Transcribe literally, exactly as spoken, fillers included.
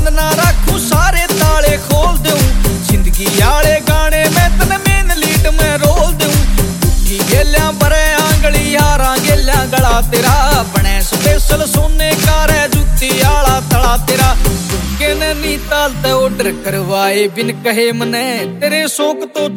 ना रखू सारे ताले खोल दूं जिंदगी आले गाने मैं तन मेन लीड में रोल दूं टूटी गेलियां बरे आंगली यारा गेलियां गला तेरा बने स्पेशल सोने का रे जुत्ती आला तला तेरा के नी ताल ते ऑर्डर करवाए बिन कहे मने तेरे शौक तो